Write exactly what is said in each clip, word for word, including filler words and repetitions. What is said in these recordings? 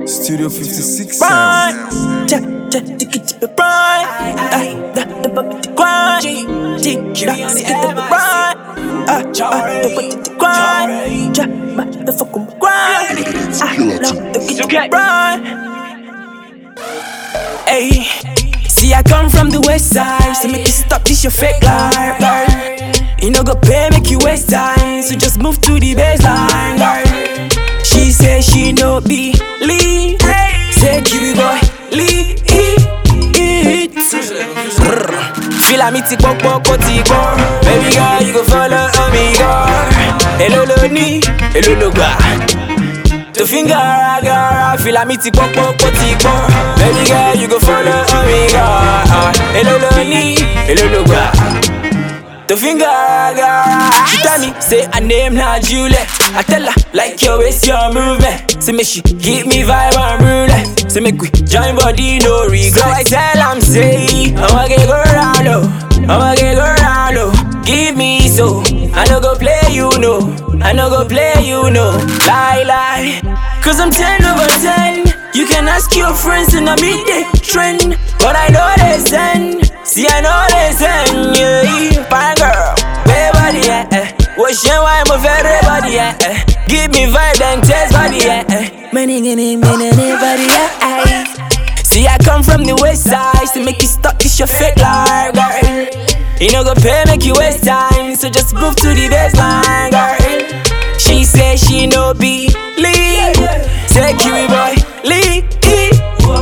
Studio fifty-six Brian, sound. check, check, tick it, tick it, Brian. Ah, the the bucket, the grind. Tick, tick, tick it, the grind. Ah, ah, the bucket, the grind. Check, my the fucking grind. Ah, no, the get the grind. Hey, see I come from the west side, so make you stop this your fake life, girl. You know go pay, make you waste time, so just move to the baseline, girl. She say she no be lead, say Kiwi boy lead it. Feel like me tick pop pop pop tick pop. Baby girl, you go follow me, girl. Hello lo ni, hello lo ga. To finger girl, feel like me tick pop pop pop tick pop. Baby girl, you go follow me, girl. Hello lo ni, hello lo ga. The finger girl, she tell me, say her name not Juliet. I tell her, like your waist, your movement. Say me she give me vibe and roulette. Say make we join body, no regret. So I tell am, say, I'ma get go round low, I'ma get go round low. Give me so, I no go play you no, I no go play you no. Lie lie, cause I'm ten over ten. You can ask your friends and I meet the trend, but I know they send. See I know they send, yeah. Fine girl, baby body, yeah, eh. Washing why I'm a very body, yeah, eh. Give me vibe and taste body, yeah, eh. Many, many, many, body, yeah, eh. See I come from the west side, so make you stop this your fake life, girl. You know go pay, make you waste time, so just move to the baseline, girl. She say she no be lead, say Kiwi boy lead it.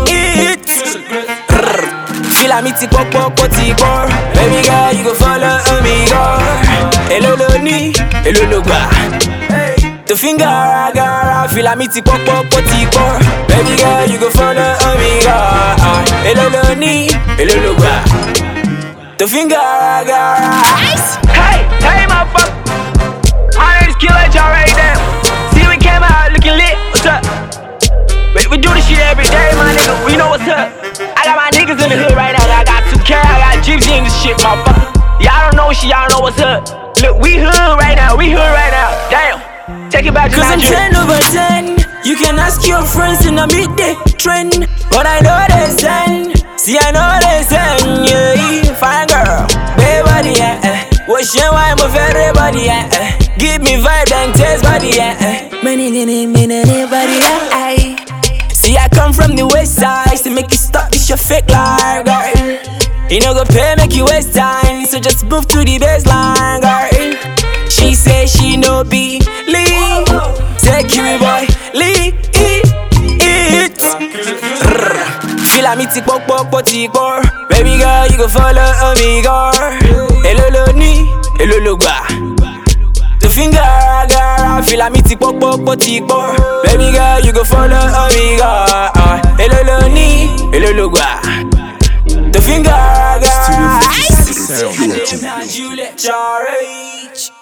Feel like me tick pop pop pop tick pop. Baby girl, you go follow me, girl. Hello lo ni, hello lo ga. The finger girl, feel like me tick pop pop pop tick pop. Baby girl, you go follow me, girl. Hello lo ni, hello lo ga. The finger girl. Hey, hey, motherfucker. My name is Killer J right there. See, we came out looking lit. What's up? We, we do this shit every day, my nigga. We know what's up. I got my niggas in the hood right now. I got two K, I got Gypsy in this shit, motherfucker. Y'all don't know shit, y'all know what's up. Look, we hood right now. We hood right now. Damn. Take it back to Cause I'm Nigeria. ten over ten. You can ask your friends and I meet the trend, but I know they send. See I know they send, yeah. Fine girl, baby body, yeah, eh. Washing why I'm a very body, yeah, eh. Give me vibe and taste body, yeah, eh. Many, many, many, body, yeah, eh. See I come from the west side, so make you stop this your fake life, girl. You know go pay, make you waste time, so just move to the baseline, girl. She say she no be lead, say Kiwi boy lead it. Feel like me tick pop pop pop tick pop. Baby girl, you go follow me, girl. Hello lo ni, hello lo ga. The finger girl, feel like me tick pop pop pop tick pop. Baby girl, you go follow me, girl. Hello lo ni, hello lo ga. The finger girl. Studio fifty-six sound. Juliet, Charlie.